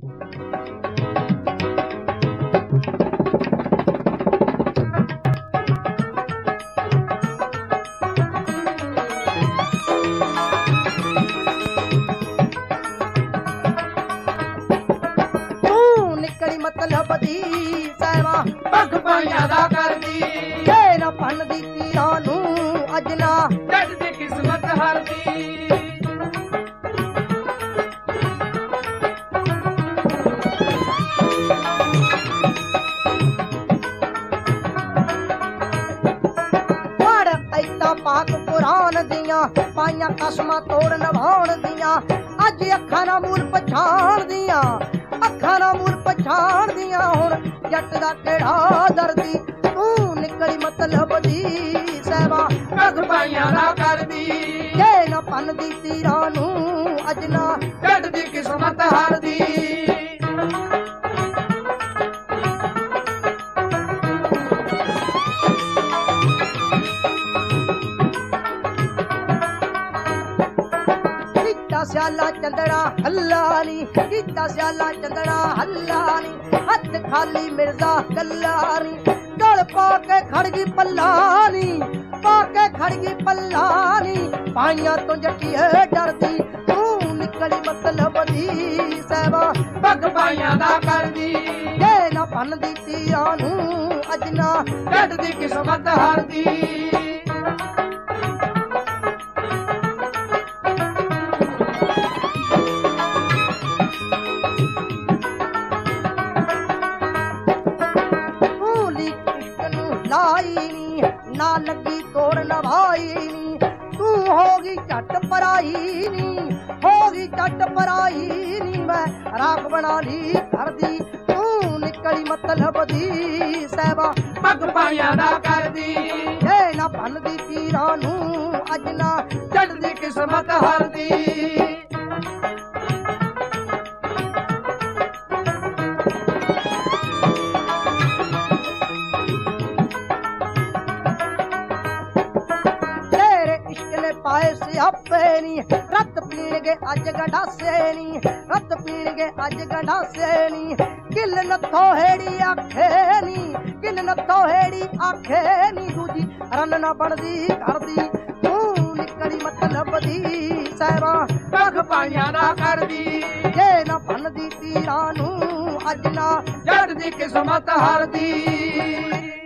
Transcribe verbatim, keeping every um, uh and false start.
मतलब दी सैवा पग पाइया दा कर दी जे ना भन दी तीरां नू अजना जट दी किस्मत हर दी पढ़ ऐता पाक कुरान दियां पाइयां कसमां तोड़ निभाउण दियां अज अखां ना मूल पछाण दियां अखां ना मूल पछाण दियां हुण जट दा किहड़ा दर्दी तू निकली मतलब दी सैवा पग पाइया दा कर दी जे ना भन दी तीरां नू अजना जट दी किस्मत हर दी स्याला चंदड़ा हल्ला नी कीता स्याला चंदड़ा हल्ला नी हथ खाली मिर्जा गल्ला नी गल पाके खड़गी पल्ला नी पाके खड़गी पल्ला नी पाइयां तो जट्टिए डरदी तू निकली मतलब दी सैवा पग पाइया दा कर दी जे ना भन दी तीरां नू अजना जट दी किस्मत हर दी ना लगी तोड़ नभाई नी तू होगी झट पराई नी होगी झट पराई नी मैं राख बना ली घर दी तू निकली मतलब दी सैवा पग पाइया दा कर दी जे ना भन दी तीरां नू अजना जट दी किस्मत हर दी पाए सियापे नी रत पीणगे अज गंडासे नी रत पीणगे अज गंडासे नी किल नथो हेड़ी आखे नी किल नथो हेड़ी आखे नी दूजी रन ना बनदी करदी तू निकली मतलब दी सैवा पग पाइया दा कर दी जे ना भन दी तीरां नू अजना जट दी किस्मत हर दी